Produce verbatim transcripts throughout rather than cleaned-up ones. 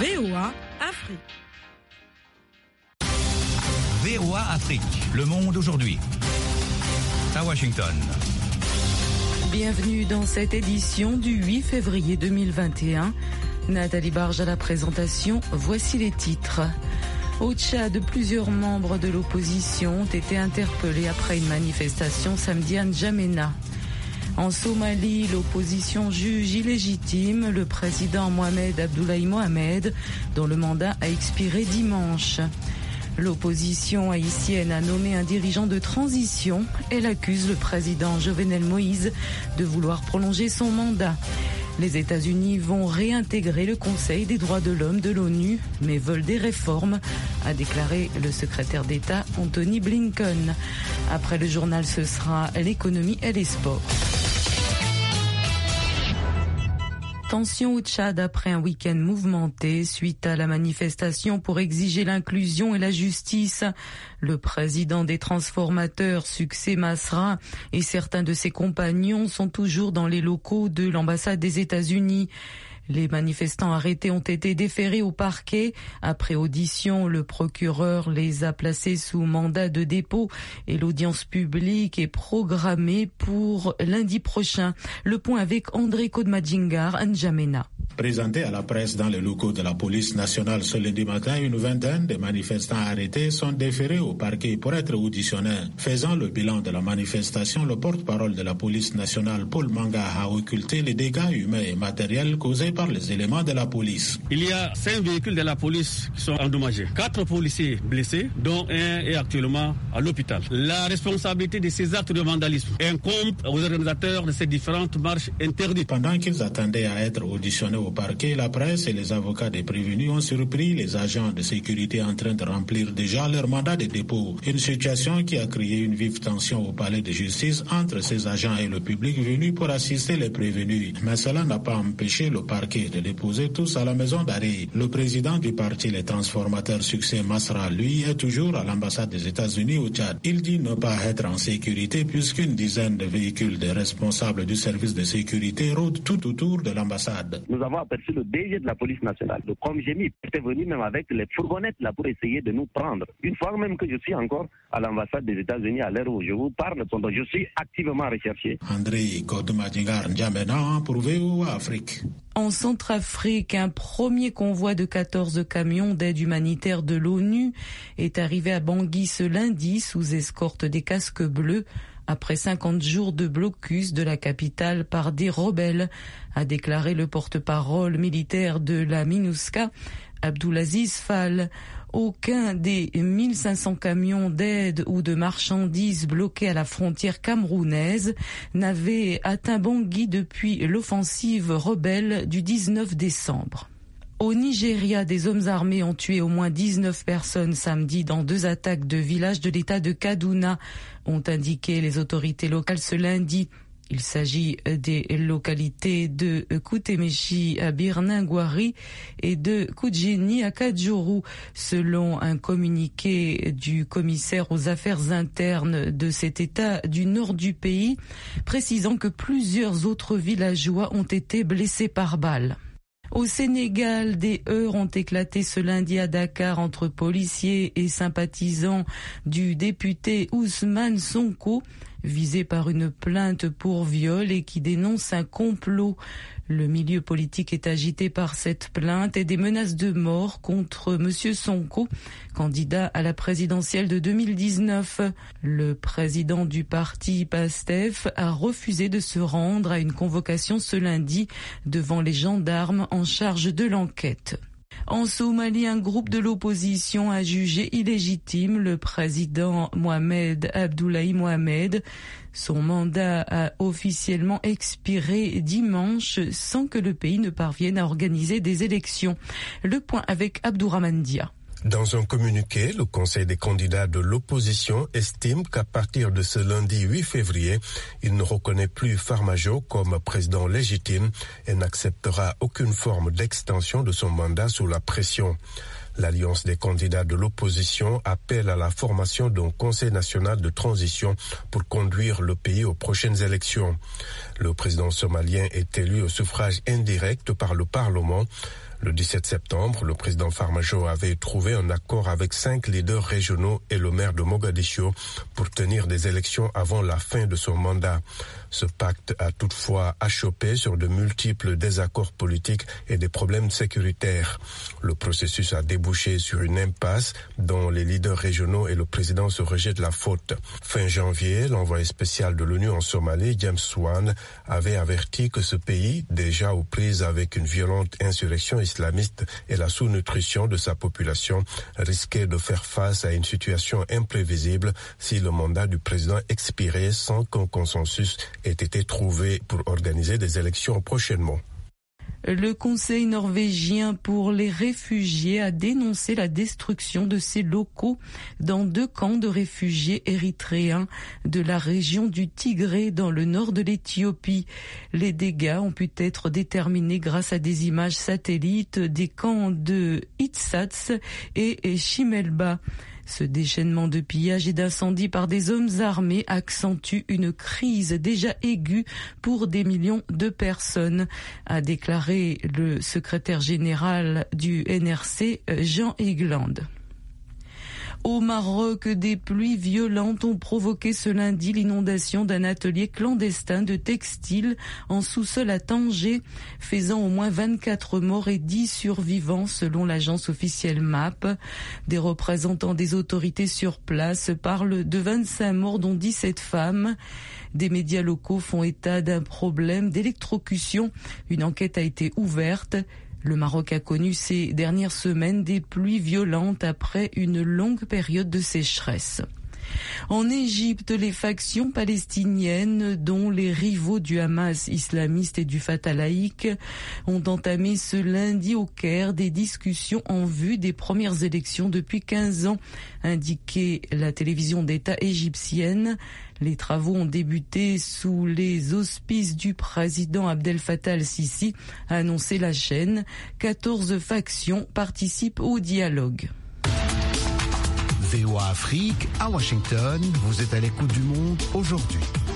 V O A Afrique. V O A Afrique, le monde aujourd'hui. À Washington. Bienvenue dans cette édition du huit février deux mille vingt et un. Nathalie Barge à la présentation, voici les titres. Au Tchad, plusieurs membres de l'opposition ont été interpellés après une manifestation samedi à N'Djamena. En Somalie, l'opposition juge illégitime le président Mohamed Abdullahi Mohamed, dont le mandat a expiré dimanche. L'opposition haïtienne a nommé un dirigeant de transition. Elle accuse le président Jovenel Moïse de vouloir prolonger son mandat. Les États-Unis vont réintégrer le Conseil des droits de l'homme de l'ONU, mais veulent des réformes, a déclaré le secrétaire d'État Anthony Blinken. Après le journal, ce sera l'économie et les sports. Tension au Tchad après un week-end mouvementé suite à la manifestation pour exiger l'inclusion et la justice. Le président des transformateurs, Succès Masra, et certains de ses compagnons sont toujours dans les locaux de l'ambassade des États-Unis. Les manifestants arrêtés ont été déférés au parquet. Après audition, le procureur les a placés sous mandat de dépôt et l'audience publique est programmée pour lundi prochain. Le point avec André Kodmadjingar à N'Djamena. Présenté à la presse dans les locaux de la police nationale ce lundi matin, une vingtaine de manifestants arrêtés sont déférés au parquet pour être auditionnés. Faisant le bilan de la manifestation, le porte-parole de la police nationale, Paul Manga, a occulté les dégâts humains et matériels causés par les éléments de la police. Il y a cinq véhicules de la police qui sont endommagés. Quatre policiers blessés, dont un est actuellement à l'hôpital. La responsabilité de ces actes de vandalisme incombe aux organisateurs de ces différentes marches interdites. Pendant qu'ils attendaient à être auditionnés au parquet, la presse et les avocats des prévenus ont surpris les agents de sécurité en train de remplir déjà leur mandat de dépôt. Une situation qui a créé une vive tension au palais de justice entre ces agents et le public venu pour assister les prévenus. Mais cela n'a pas empêché le parquet de déposer tous à la maison d'arrêt. Le président du parti Les Transformateurs, Succès Masra, lui, est toujours à l'ambassade des États-Unis au Tchad. Il dit ne pas être en sécurité puisqu'une dizaine de véhicules des responsables du service de sécurité rôdent tout autour de l'ambassade. Nous avons aperçu le D G de la police nationale, le com Gémi, était venu même avec les fourgonnettes là pour essayer de nous prendre. Une fois même que je suis encore à l'ambassade des États-Unis à l'heure où je vous parle, pendant je suis activement recherché. André Kodmadjingar N'Djamena pour V O A Afrique. En Centrafrique, un premier convoi de quatorze camions d'aide humanitaire de l'ONU est arrivé à Bangui ce lundi sous escorte des casques bleus après cinquante jours de blocus de la capitale par des rebelles, a déclaré le porte-parole militaire de la MINUSCA, Abdulaziz Fall. Aucun des mille cinq cents camions d'aide ou de marchandises bloqués à la frontière camerounaise n'avait atteint Bangui depuis l'offensive rebelle du dix-neuf décembre. Au Nigeria, des hommes armés ont tué au moins dix-neuf personnes samedi dans deux attaques de villages de l'état de Kaduna, ont indiqué les autorités locales ce lundi. Il s'agit des localités de Koutemechi à Birningwari et de Koudjini à Kadjourou, selon un communiqué du commissaire aux affaires internes de cet État du nord du pays, précisant que plusieurs autres villageois ont été blessés par balles. Au Sénégal, des heurts ont éclaté ce lundi à Dakar entre policiers et sympathisants du député Ousmane Sonko, visé par une plainte pour viol et qui dénonce un complot. Le milieu politique est agité par cette plainte et des menaces de mort contre Monsieur Sonko, candidat à la présidentielle de deux mille dix-neuf. Le président du parti PASTEF a refusé de se rendre à une convocation ce lundi devant les gendarmes en charge de l'enquête. En Somalie, un groupe de l'opposition a jugé illégitime le président Mohamed Abdullahi Mohamed. Son mandat a officiellement expiré dimanche sans que le pays ne parvienne à organiser des élections. Le point avec Abdourahmane Dia. Dans un communiqué, le Conseil des candidats de l'opposition estime qu'à partir de ce lundi huit février, il ne reconnaît plus Farmajo comme président légitime et n'acceptera aucune forme d'extension de son mandat sous la pression. L'Alliance des candidats de l'opposition appelle à la formation d'un Conseil national de transition pour conduire le pays aux prochaines élections. Le président somalien est élu au suffrage indirect par le Parlement. Le dix-sept septembre, le président Farmajo avait trouvé un accord avec cinq leaders régionaux et le maire de Mogadiscio pour tenir des élections avant la fin de son mandat. Ce pacte a toutefois achoppé sur de multiples désaccords politiques et des problèmes sécuritaires. Le processus a débouché sur une impasse dont les leaders régionaux et le président se rejettent la faute. Fin janvier, l'envoyé spécial de l'ONU en Somalie, James Swan, avait averti que ce pays, déjà aux prises avec une violente insurrection islamiste et la sous-nutrition de sa population, risquait de faire face à une situation imprévisible si le mandat du président expirait sans qu'un consensus ait été trouvé pour organiser des élections prochainement. Le Conseil norvégien pour les réfugiés a dénoncé la destruction de ses locaux dans deux camps de réfugiés érythréens de la région du Tigré dans le nord de l'Éthiopie. Les dégâts ont pu être déterminés grâce à des images satellites des camps de Itsats et Chimelba. Ce déchaînement de pillage et d'incendie par des hommes armés accentue une crise déjà aiguë pour des millions de personnes, a déclaré le secrétaire général du N R C, Jean Egland. Au Maroc, des pluies violentes ont provoqué ce lundi l'inondation d'un atelier clandestin de textile en sous-sol à Tanger, faisant au moins vingt-quatre morts et dix survivants selon l'agence officielle M A P. Des représentants des autorités sur place parlent de vingt-cinq morts dont dix-sept femmes. Des médias locaux font état d'un problème d'électrocution. Une enquête a été ouverte. Le Maroc a connu ces dernières semaines des pluies violentes après une longue période de sécheresse. En Égypte, les factions palestiniennes, dont les rivaux du Hamas islamiste et du Fatah laïque, ont entamé ce lundi au Caire des discussions en vue des premières élections depuis quinze ans, indiquait la télévision d'État égyptienne. Les travaux ont débuté sous les auspices du président Abdel Fattah al-Sisi, a annoncé la chaîne. quatorze factions participent au dialogue. V O A Afrique, à Washington, vous êtes à l'écoute du monde aujourd'hui.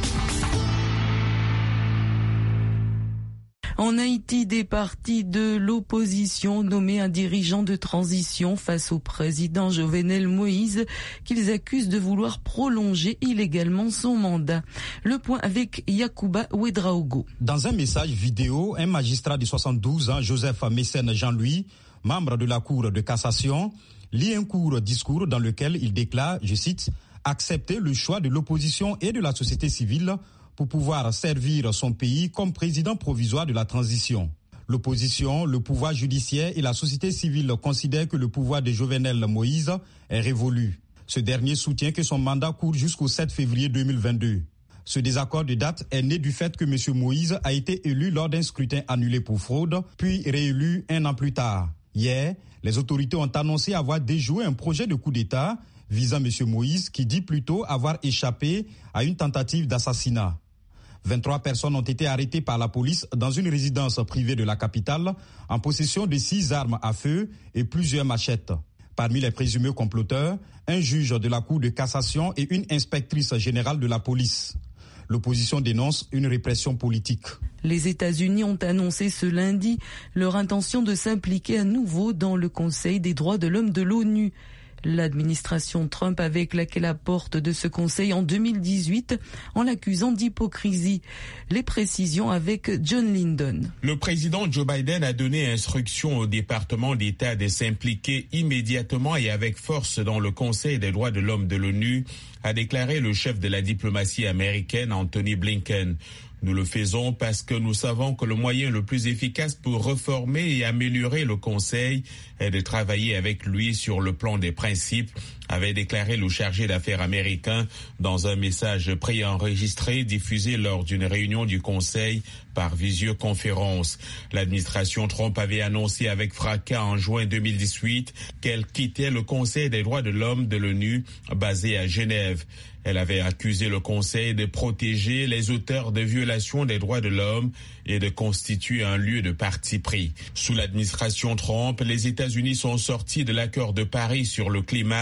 En Haïti, des partis de l'opposition nommaient un dirigeant de transition face au président Jovenel Moïse, qu'ils accusent de vouloir prolonger illégalement son mandat. Le point avec Yacouba Ouedraogo. Dans un message vidéo, un magistrat de soixante-douze ans, Joseph Mécène Jean-Louis, membre de la Cour de cassation, lit un court discours dans lequel il déclare, je cite, « accepter le choix de l'opposition et de la société civile pour pouvoir servir son pays comme président provisoire de la transition. L'opposition, le pouvoir judiciaire et la société civile considèrent que le pouvoir de Jovenel Moïse est révolu. Ce dernier soutient que son mandat court jusqu'au sept février deux mille vingt-deux. Ce désaccord de date est né du fait que M. Moïse a été élu lors d'un scrutin annulé pour fraude, puis réélu un an plus tard. Hier, les autorités ont annoncé avoir déjoué un projet de coup d'État visant M. Moïse qui dit plutôt avoir échappé à une tentative d'assassinat. vingt-trois personnes ont été arrêtées par la police dans une résidence privée de la capitale en possession de six armes à feu et plusieurs machettes. Parmi les présumés comploteurs, un juge de la Cour de cassation et une inspectrice générale de la police. L'opposition dénonce une répression politique. Les États-Unis ont annoncé ce lundi leur intention de s'impliquer à nouveau dans le Conseil des droits de l'homme de l'ONU. L'administration Trump avait claqué la porte de ce conseil en deux mille dix-huit en l'accusant d'hypocrisie. Les précisions avec John Lyndon. Le président Joe Biden a donné instruction au département d'État de s'impliquer immédiatement et avec force dans le Conseil des droits de l'homme de l'ONU, a déclaré le chef de la diplomatie américaine Anthony Blinken. Nous le faisons parce que nous savons que le moyen le plus efficace pour reformer et améliorer le Conseil est de travailler avec lui sur le plan des principes, avait déclaré le chargé d'affaires américain dans un message préenregistré diffusé lors d'une réunion du Conseil par visioconférence. L'administration Trump avait annoncé avec fracas en juin deux mille dix-huit qu'elle quittait le Conseil des droits de l'homme de l'ONU basé à Genève. Elle avait accusé le Conseil de protéger les auteurs de violations des droits de l'homme et de constituer un lieu de parti pris. Sous l'administration Trump, les États-Unis sont sortis de l'accord de Paris sur le climat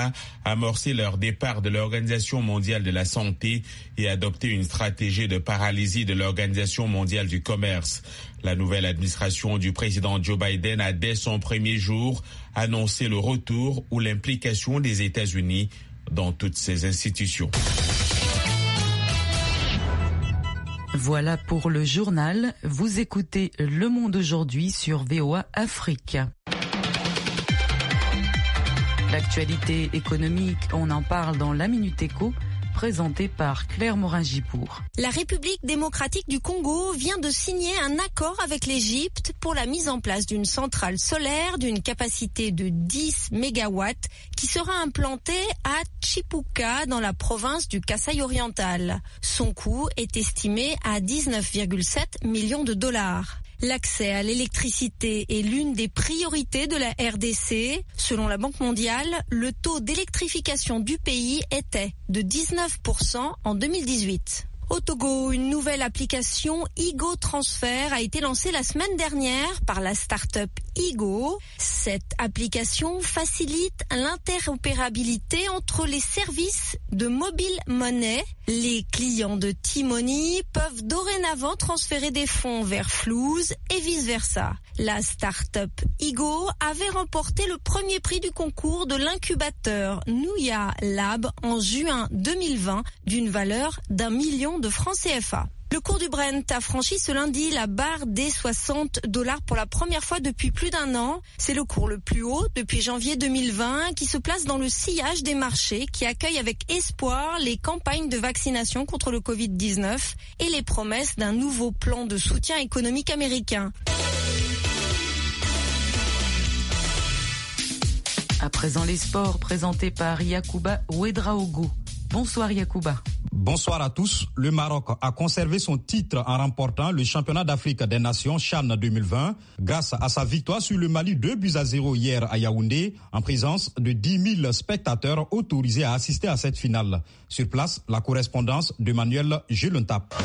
amorcé leur départ de l'Organisation mondiale de la santé et adopté une stratégie de paralysie de l'Organisation mondiale du commerce. La nouvelle administration du président Joe Biden a dès son premier jour annoncé le retour ou l'implication des États-Unis dans toutes ces institutions. Voilà pour le journal. Vous écoutez Le Monde aujourd'hui sur V O A Afrique. L'actualité économique, on en parle dans la Minute Éco, présentée par Claire Morin-Gipour. La République démocratique du Congo vient de signer un accord avec l'Égypte pour la mise en place d'une centrale solaire d'une capacité de dix mégawatts qui sera implantée à Chipuka dans la province du Kasaï oriental. Son coût est estimé à dix-neuf virgule sept millions de dollars. L'accès à l'électricité est l'une des priorités de la R D C. Selon la Banque mondiale, le taux d'électrification du pays était de dix-neuf pour cent en deux mille dix-huit. Au Togo, une nouvelle application Igo Transfer a été lancée la semaine dernière par la start-up Igo. Cette application facilite l'interopérabilité entre les services de mobile money. Les clients de T-Money peuvent dorénavant transférer des fonds vers Flouz et vice-versa. La start-up Igo avait remporté le premier prix du concours de l'incubateur Nouya Lab en juin deux mille vingt d'une valeur d'un million de francs C F A. Le cours du Brent a franchi ce lundi la barre des soixante dollars pour la première fois depuis plus d'un an. C'est le cours le plus haut depuis janvier deux mille vingt qui se place dans le sillage des marchés qui accueillent avec espoir les campagnes de vaccination contre le covid dix-neuf et les promesses d'un nouveau plan de soutien économique américain. À présent les sports présentés par Yacouba Ouedraogo. Bonsoir Yacouba. Bonsoir à tous. Le Maroc a conservé son titre en remportant le championnat d'Afrique des Nations CHAN deux mille vingt grâce à sa victoire sur le Mali deux buts à zéro hier à Yaoundé en présence de dix mille spectateurs autorisés à assister à cette finale. Sur place, la correspondance de Manuel Geluntap.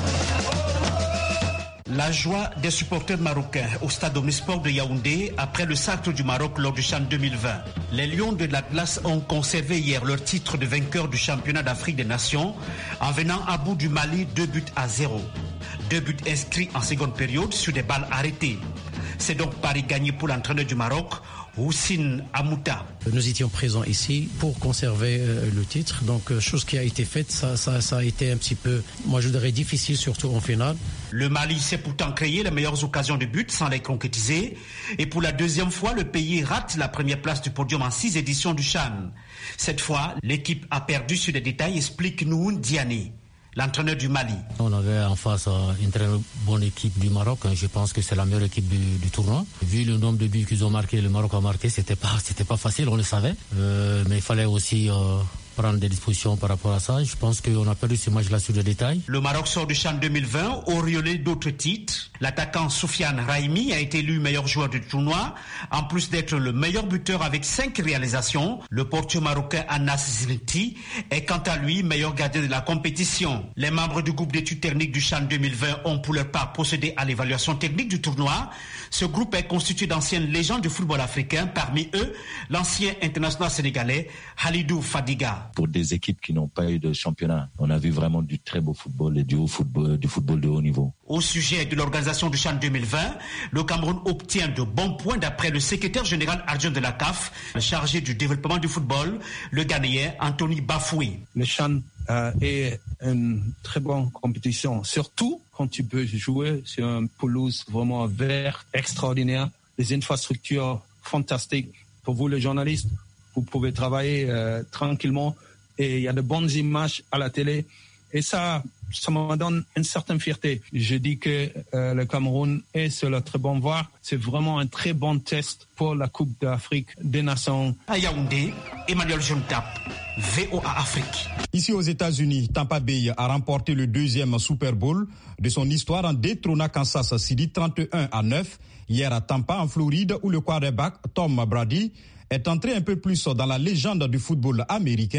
La joie des supporters marocains au stade Omnisport de Yaoundé après le sacre du Maroc lors du CHAN deux mille vingt. Les Lions de l'Atlas ont conservé hier leur titre de vainqueur du championnat d'Afrique des Nations en venant à bout du Mali deux buts à zéro. Deux buts inscrits en seconde période sur des balles arrêtées. C'est donc pari gagné pour l'entraîneur du Maroc, Houssine Amouta. Nous étions présents ici pour conserver euh, le titre. Donc, euh, chose qui a été faite, ça, ça, ça a été un petit peu, moi je dirais, difficile, surtout en finale. Le Mali s'est pourtant créé les meilleures occasions de but sans les concrétiser. Et pour la deuxième fois, le pays rate la première place du podium en six éditions du CHAN. Cette fois, l'équipe a perdu sur les détails, explique Nouhoun Diané, l'entraîneur du Mali. On avait en face une très bonne équipe du Maroc. Je pense que c'est la meilleure équipe du, du tournoi. Vu le nombre de buts qu'ils ont marqué, le Maroc a marqué, c'était pas, c'était pas facile, on le savait. Euh, mais il fallait aussi euh, prendre des dispositions par rapport à ça. Je pense qu'on a perdu ce match-là sur le détail. Le Maroc sort du CHAN deux mille vingt, auréolé d'autres titres. L'attaquant Soufiane Raimi a été élu meilleur joueur du tournoi, en plus d'être le meilleur buteur avec cinq réalisations. Le portier marocain Anas Zinti est quant à lui meilleur gardien de la compétition. Les membres du groupe d'études techniques du CHAN deux mille vingt ont pour leur part procédé à l'évaluation technique du tournoi. Ce groupe est constitué d'anciennes légendes du football africain, parmi eux l'ancien international sénégalais Halidou Fadiga. Pour des équipes qui n'ont pas eu de championnat, on a vu vraiment du très beau football et du haut football, du football de haut niveau. Au sujet de l'organisation du CHAN deux mille vingt, le Cameroun obtient de bons points d'après le secrétaire général adjoint de la C A F, chargé du développement du football, le Ghanéen Anthony Bafoué. Le CHAN euh, est une très bonne compétition, surtout quand tu peux jouer sur une pelouse vraiment verte, extraordinaire, des infrastructures fantastiques. Pour vous les journalistes, vous pouvez travailler euh, tranquillement et il y a de bonnes images à la télé. Et ça, ça me donne une certaine fierté. Je dis que euh, le Cameroun est sur la très bonne voie. C'est vraiment un très bon test pour la Coupe d'Afrique des Nations. À Yaoundé, Emmanuel Juntap, V O A Afrique. Ici aux États-Unis, Tampa Bay a remporté le deuxième Super Bowl de son histoire en détrônant Kansas City trente et un à neuf hier à Tampa en Floride où le quarterback Tom Brady est entré un peu plus dans la légende du football américain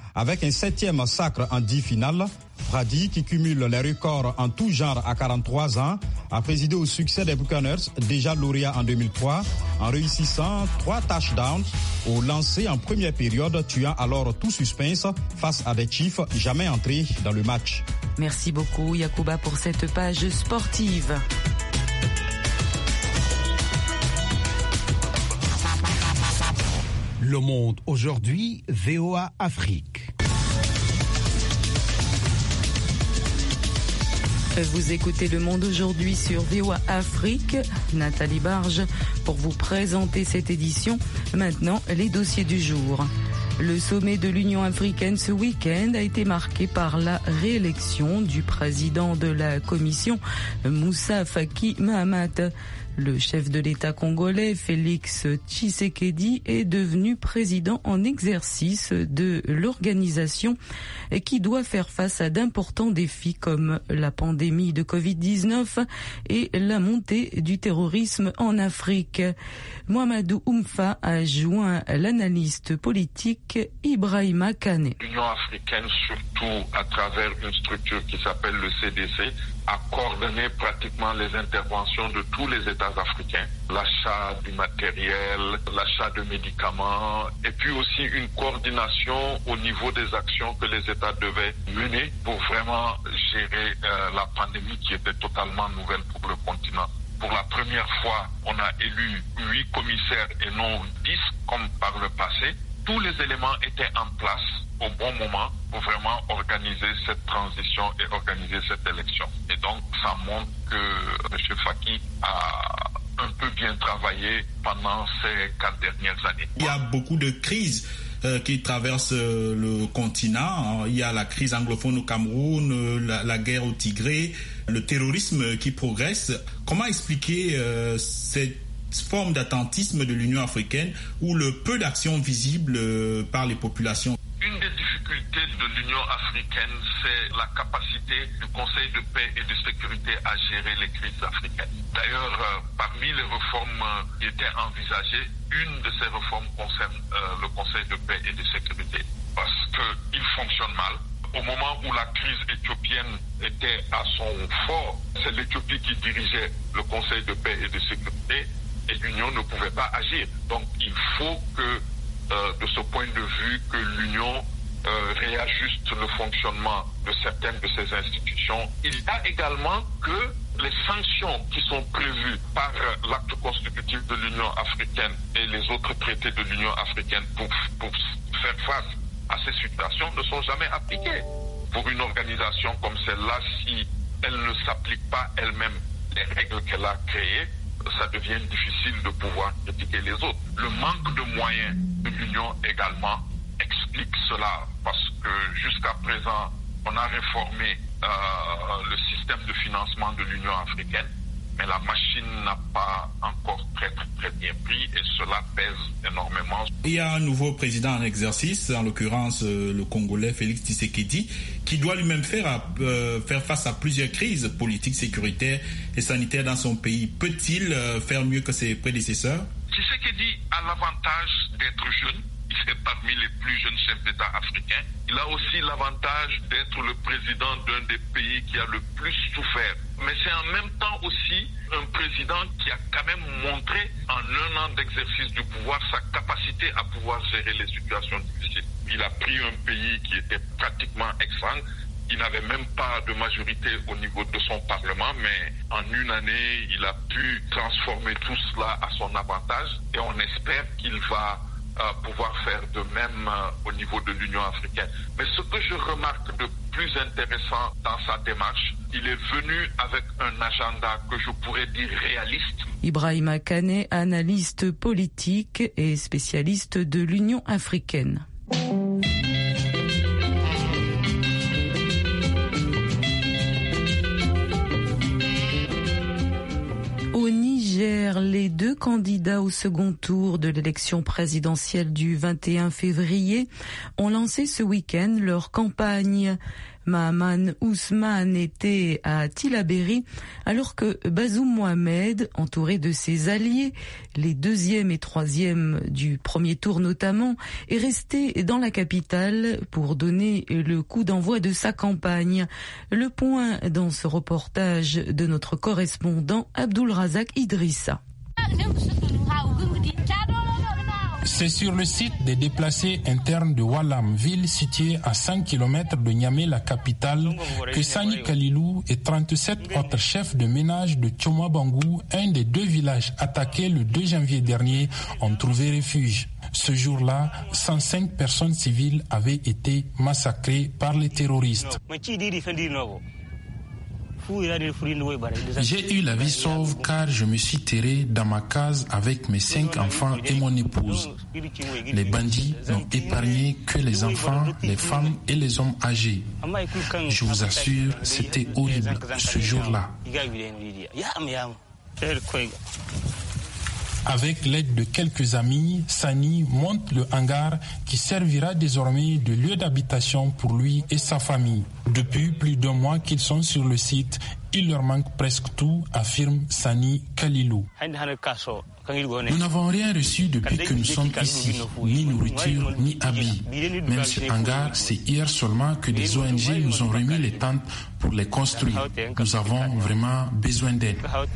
Avec un septième sacre en dix finales, Brady, qui cumule les records en tout genre à quarante-trois ans, a présidé au succès des Buccaneers, déjà lauréats en deux mille trois, en réussissant trois touchdowns au lancer en première période, tuant alors tout suspense face à des Chiefs jamais entrés dans le match. Merci beaucoup Yacouba pour cette page sportive. Le Monde aujourd'hui, V O A Afrique. Vous écoutez Le Monde aujourd'hui sur V O A Afrique. Nathalie Barge pour vous présenter cette édition. Maintenant, les dossiers du jour. Le sommet de l'Union africaine ce week-end a été marqué par la réélection du président de la Commission, Moussa Faki Mahamat. Le chef de l'État congolais, Félix Tshisekedi, est devenu président en exercice de l'organisation qui doit faire face à d'importants défis comme la pandémie de covid dix-neuf et la montée du terrorisme en Afrique. Mohamedou Oumfa a joint l'analyste politique Ibrahima Kane. L'Union africaine, surtout à travers une structure qui s'appelle le C D C, a coordonné pratiquement les interventions de tous les États africains, l'achat du matériel, l'achat de médicaments, et puis aussi une coordination au niveau des actions que les États devaient mener pour vraiment gérer euh, la pandémie qui était totalement nouvelle pour le continent. Pour la première fois, on a élu huit commissaires et non dix comme par le passé. Tous les éléments étaient en place au bon moment pour vraiment organiser cette transition et organiser cette élection. Et donc, ça montre que M. Faki a un peu bien travaillé pendant ces quatre dernières années. Il y a beaucoup de crises euh, qui traversent euh, le continent. Il y a la crise anglophone au Cameroun, euh, la, la guerre au Tigré, le terrorisme qui progresse. Comment expliquer euh, cette forme d'attentisme de l'Union africaine ou le peu d'action visible euh, par les populations? Une des difficultés de l'Union africaine, c'est la capacité du Conseil de paix et de sécurité à gérer les crises africaines. D'ailleurs, euh, parmi les réformes euh, qui étaient envisagées, une de ces réformes concerne euh, le Conseil de paix et de sécurité parce qu'il fonctionne mal. Au moment où la crise éthiopienne était à son fort, c'est l'Éthiopie qui dirigeait le Conseil de paix et de sécurité et l'Union ne pouvait pas agir. Donc il faut que Euh, de ce point de vue que l'Union euh, réajuste le fonctionnement de certaines de ces institutions. Il y a également que les sanctions qui sont prévues par euh, l'acte constitutif de l'Union africaine et les autres traités de l'Union africaine pour, pour faire face à ces situations ne sont jamais appliquées. Pour une organisation comme celle-là, si elle ne s'applique pas elle-même les règles qu'elle a créées, ça devient difficile de pouvoir critiquer les autres. Le manque de moyens de l'Union également explique cela parce que jusqu'à présent, on a réformé euh, le système de financement de l'Union africaine, mais la machine n'a pas encore très, très, très bien pris et cela pèse énormément. Il y a un nouveau président en exercice, en l'occurrence euh, le Congolais Félix Tshisekedi, qui doit lui-même faire, à, euh, faire face à plusieurs crises politiques, sécuritaires et sanitaires dans son pays. Peut-il euh, faire mieux que ses prédécesseurs? Tshisekedi a l'avantage d'être jeune. Il fait parmi les plus jeunes chefs d'État africains. Il a aussi l'avantage d'être le président d'un des pays qui a le plus souffert. Mais c'est en même temps aussi un président qui a quand même montré en un an d'exercice du pouvoir sa capacité à pouvoir gérer les situations difficiles. Il a pris un pays qui était pratiquement exsangue. Il n'avait même pas de majorité au niveau de son Parlement, mais en une année, il a pu transformer tout cela à son avantage et on espère qu'il va euh, pouvoir faire de même euh, au niveau de l'Union africaine. Mais ce que je remarque de plus intéressant dans sa démarche, il est venu avec un agenda que je pourrais dire réaliste. Ibrahima Kane, analyste politique et spécialiste de l'Union africaine. Au Niger, les deux candidats au second tour de l'élection présidentielle du vingt et un février ont lancé ce week-end leur campagne. Mahaman Ousmane était à Tillabéri alors que Bazoum Mohamed, entouré de ses alliés, les deuxième et troisième du premier tour notamment, est resté dans la capitale pour donner le coup d'envoi de sa campagne. Le point dans ce reportage de notre correspondant Abdul Razak Idrissa. C'est sur le site des déplacés internes de Walam, ville située à cinq kilomètres de Niamey, la capitale, que Sani Kalilou et trente-sept autres chefs de ménage de Tchoma-Bangou, un des deux villages attaqués le deux janvier dernier, ont trouvé refuge. Ce jour-là, cent cinq personnes civiles avaient été massacrées par les terroristes. J'ai eu la vie sauve car je me suis terré dans ma case avec mes cinq enfants et mon épouse. Les bandits n'ont épargné que les enfants, les femmes et les hommes âgés. Je vous assure, c'était horrible ce jour-là. Avec l'aide de quelques amis, Sani monte le hangar qui servira désormais de lieu d'habitation pour lui et sa famille. Depuis plus d'un mois qu'ils sont sur le site, il leur manque presque tout, affirme Sani Kalilou. Nous n'avons rien reçu depuis que nous sommes ici, ni nourriture, ni habits. Même ce hangar, c'est hier seulement que des O N G nous ont remis les tentes pour les construire. Nous avons vraiment besoin d'aide.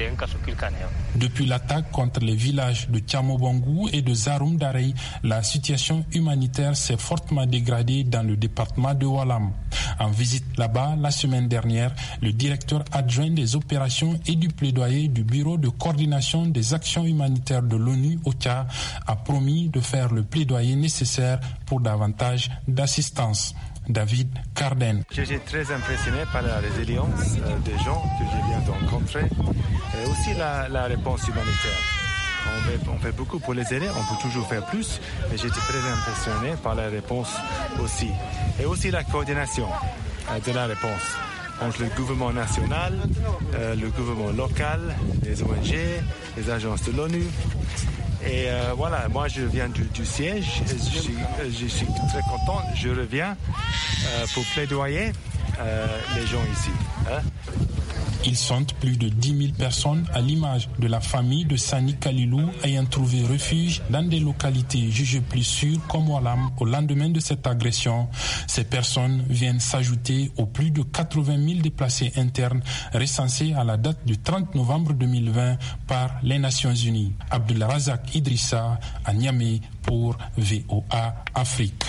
Depuis l'attaque contre les villages de Tchamo-Bangou et de Zaroum Darey, la situation humanitaire s'est fortement dégradée dans le département de Walam. En visite là-bas la semaine dernière, le directeur adjoint des opérations et du plaidoyer du Bureau de coordination des actions humanitaires de l'ONU au Tchad a promis de faire le plaidoyer nécessaire pour davantage d'assistance. David Carden. J'étais très impressionné par la résilience euh, des gens que je viens de rencontrer et aussi la, la réponse humanitaire. On fait, on fait beaucoup pour les aider, on peut toujours faire plus, mais j'étais très impressionné par la réponse aussi. Et aussi la coordination euh, de la réponse entre le gouvernement national, euh, le gouvernement local, les O N G, les agences de l'ONU. Et euh, voilà, moi je viens du, du siège, je suis, je suis très content, je reviens euh, pour plaidoyer euh, les gens ici. Hein. Ils sont plus de dix mille personnes à l'image de la famille de Sani Kalilou ayant trouvé refuge dans des localités jugées plus sûres comme Walam au lendemain de cette agression. Ces personnes viennent s'ajouter aux plus de quatre-vingt mille déplacés internes recensés à la date du trente novembre deux mille vingt par les Nations Unies. Abdul Razak Idrissa à Niamey pour V O A Afrique.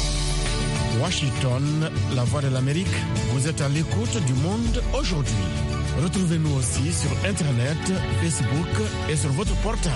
Washington, la voix de l'Amérique, vous êtes à l'écoute du monde aujourd'hui. Retrouvez-nous aussi sur Internet, Facebook et sur votre portable.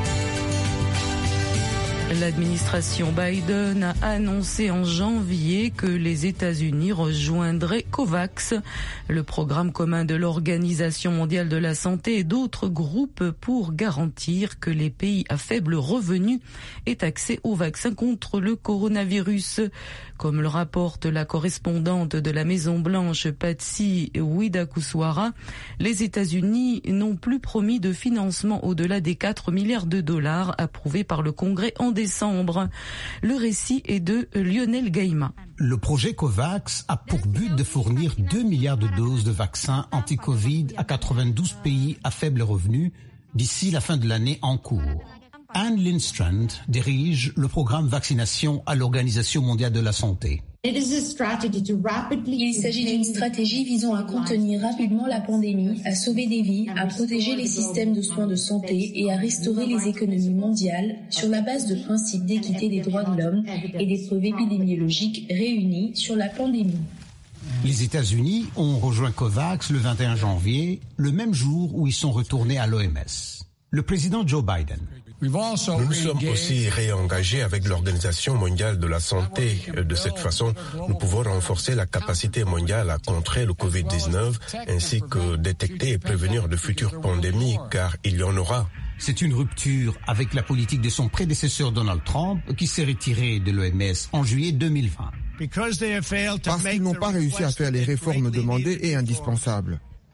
L'administration Biden a annoncé en janvier que les États-Unis rejoindraient COVAX, le programme commun de l'Organisation mondiale de la santé et d'autres groupes pour garantir que les pays à faible revenu aient accès aux vaccins contre le coronavirus. Comme le rapporte la correspondante de la Maison-Blanche, Patsy Widakuswara, les États-Unis n'ont plus promis de financement au-delà des quatre milliards de dollars approuvés par le Congrès en décembre. Le récit est de Lionel Gaïma. Le projet COVAX a pour but de fournir deux milliards de doses de vaccins anti-Covid à quatre-vingt-douze pays à faible revenu d'ici la fin de l'année en cours. Anne Lindstrand dirige le programme vaccination à l'Organisation mondiale de la santé. Il s'agit d'une stratégie visant à contenir rapidement la pandémie, à sauver des vies, à protéger les systèmes de soins de santé et à restaurer les économies mondiales sur la base de principes d'équité des droits de l'homme et des preuves épidémiologiques réunies sur la pandémie. Les États-Unis ont rejoint COVAX le vingt et un janvier, le même jour où ils sont retournés à l'O M S. Le président Joe Biden. Nous nous sommes aussi réengagés avec l'Organisation mondiale de la santé. De cette façon, nous pouvons renforcer la capacité mondiale à contrer le covid dix-neuf ainsi que détecter et prévenir de futures pandémies, car il y en aura. C'est une rupture avec la politique de son prédécesseur Donald Trump qui s'est retiré de l'O M S en juillet deux mille vingt. Parce qu'ils n'ont pas réussi à faire les réformes demandées et indispensables.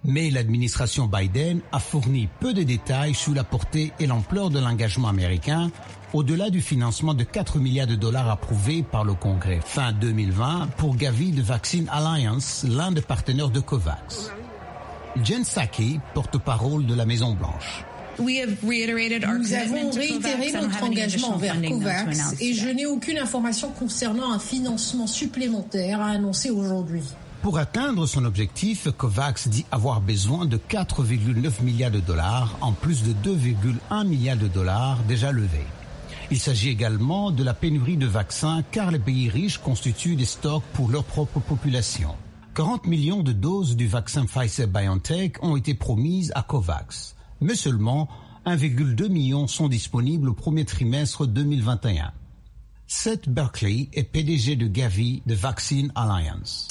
Mais l'administration Biden a fourni peu de détails sur la portée et l'ampleur de l'engagement américain, au-delà du financement de quatre milliards de dollars approuvé par le Congrès fin deux mille vingt pour Gavi de Vaccine Alliance, l'un des partenaires de COVAX. Jen Psaki, porte-parole de la Maison-Blanche. Nous avons réitéré notre engagement envers COVAX et je n'ai aucune information concernant un financement supplémentaire à annoncer aujourd'hui. Pour atteindre son objectif, COVAX dit avoir besoin de quatre virgule neuf milliards de dollars en plus de deux virgule un milliards de dollars déjà levés. Il s'agit également de la pénurie de vaccins car les pays riches constituent des stocks pour leur propre population. quarante millions de doses du vaccin Pfizer-BioNTech ont été promises à COVAX, mais seulement un virgule deux million sont disponibles au premier trimestre deux mille vingt et un. Seth Berkley est P D G de Gavi de Vaccine Alliance.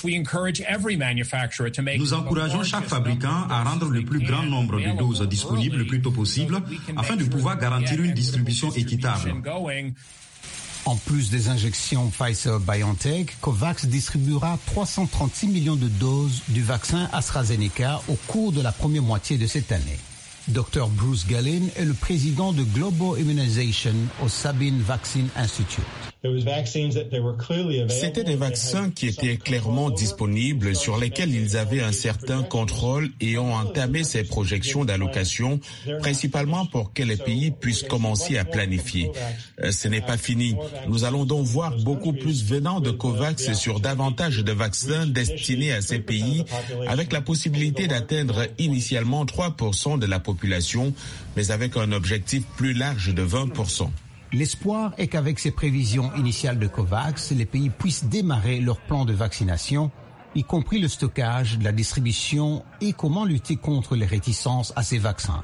Nous encourageons chaque fabricant à rendre le plus grand nombre de doses disponibles le plus tôt possible afin de pouvoir garantir une distribution équitable. En plus des injections Pfizer-BioNTech, COVAX distribuera trois cent trente-six millions de doses du vaccin AstraZeneca au cours de la première moitié de cette année. docteur Bruce Gallin est le président de Global Immunization au Sabin Vaccine Institute. C'étaient des vaccins qui étaient clairement disponibles, sur lesquels ils avaient un certain contrôle et ont entamé ces projections d'allocation, principalement pour que les pays puissent commencer à planifier. Ce n'est pas fini. Nous allons donc voir beaucoup plus venant de COVAX sur davantage de vaccins destinés à ces pays, avec la possibilité d'atteindre initialement trois pour cent de la population, mais avec un objectif plus large de vingt pour cent. L'espoir est qu'avec ces prévisions initiales de COVAX, les pays puissent démarrer leur plan de vaccination, y compris le stockage, la distribution et comment lutter contre les réticences à ces vaccins.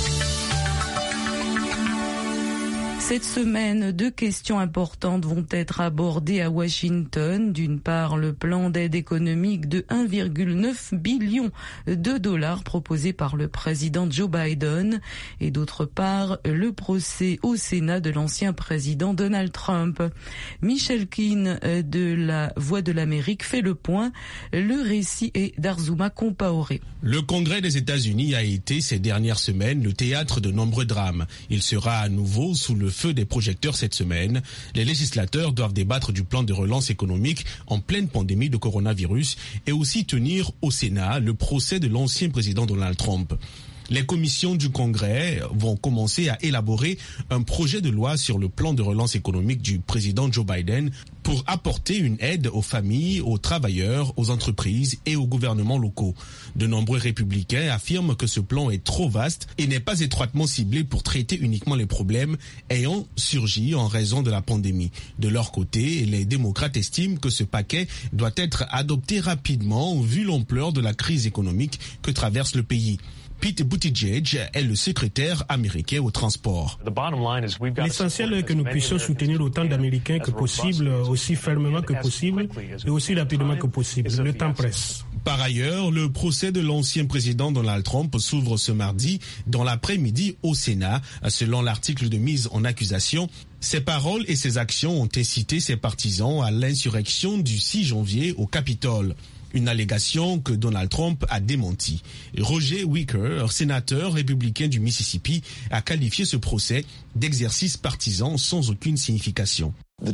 Cette semaine, deux questions importantes vont être abordées à Washington. D'une part, le plan d'aide économique de un virgule neuf billion de dollars proposé par le président Joe Biden. Et d'autre part, le procès au Sénat de l'ancien président Donald Trump. Michel Keane de la Voix de l'Amérique fait le point. Le récit est d'Arzouma Compaoré. Le Congrès des États-Unis a été ces dernières semaines le théâtre de nombreux drames. Il sera à nouveau sous le feu des projecteurs cette semaine. Les législateurs doivent débattre du plan de relance économique en pleine pandémie de coronavirus et aussi tenir au Sénat le procès de l'ancien président Donald Trump. Les commissions du Congrès vont commencer à élaborer un projet de loi sur le plan de relance économique du président Joe Biden pour apporter une aide aux familles, aux travailleurs, aux entreprises et aux gouvernements locaux. De nombreux républicains affirment que ce plan est trop vaste et n'est pas étroitement ciblé pour traiter uniquement les problèmes ayant surgi en raison de la pandémie. De leur côté, les démocrates estiment que ce paquet doit être adopté rapidement vu l'ampleur de la crise économique que traverse le pays. Pete Buttigieg est le secrétaire américain au transport. L'essentiel est que nous puissions soutenir autant d'Américains que possible, aussi fermement que possible et aussi rapidement que possible. Le temps presse. Par ailleurs, le procès de l'ancien président Donald Trump s'ouvre ce mardi dans l'après-midi au Sénat. Selon l'article de mise en accusation, ses paroles et ses actions ont incité ses partisans à l'insurrection du six janvier au Capitole. Une allégation que Donald Trump a démentie. Roger Wicker, sénateur républicain du Mississippi, a qualifié ce procès d'exercice partisan sans aucune signification.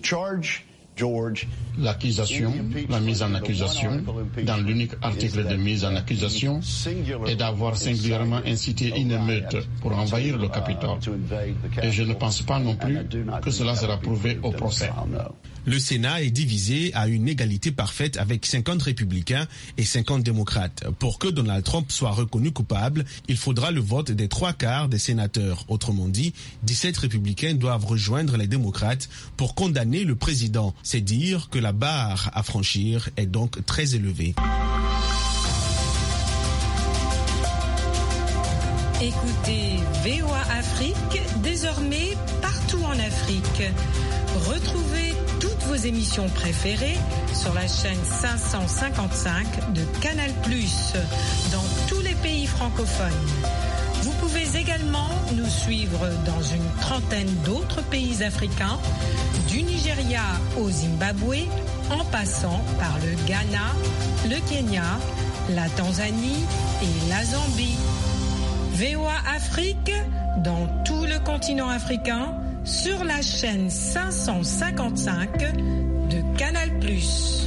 L'accusation, la mise en accusation, dans l'unique article de mise en accusation, est d'avoir singulièrement incité une émeute pour envahir le Capitole. Et je ne pense pas non plus que cela sera prouvé au procès. Le Sénat est divisé à une égalité parfaite avec cinquante républicains et cinquante démocrates. Pour que Donald Trump soit reconnu coupable, il faudra le vote des trois quarts des sénateurs. Autrement dit, dix-sept républicains doivent rejoindre les démocrates pour condamner le président. C'est dire que la barre à franchir est donc très élevée. Écoutez V O A Afrique, désormais partout en Afrique. Retrouvez toutes vos émissions préférées sur la chaîne cinq cent cinquante-cinq de Canal plus, dans tous les pays francophones. Vous pouvez également nous suivre dans une trentaine d'autres pays africains, du Nigeria au Zimbabwe, en passant par le Ghana, le Kenya, la Tanzanie et la Zambie. V O A Afrique dans tout le continent africain sur la chaîne cinq cent cinquante-cinq de Canal plus.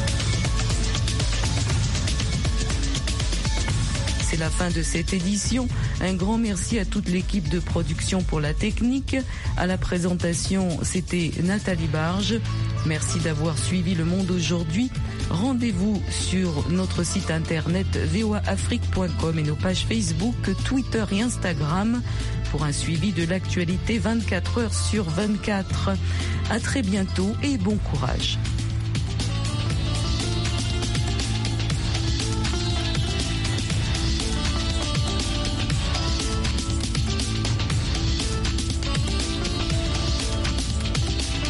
C'est la fin de cette édition. Un grand merci à toute l'équipe de production pour la technique. À la présentation, c'était Nathalie Barge. Merci d'avoir suivi Le Monde aujourd'hui. Rendez-vous sur notre site internet v o a afrique point com et nos pages Facebook, Twitter et Instagram pour un suivi de l'actualité vingt-quatre heures sur vingt-quatre. À très bientôt et bon courage.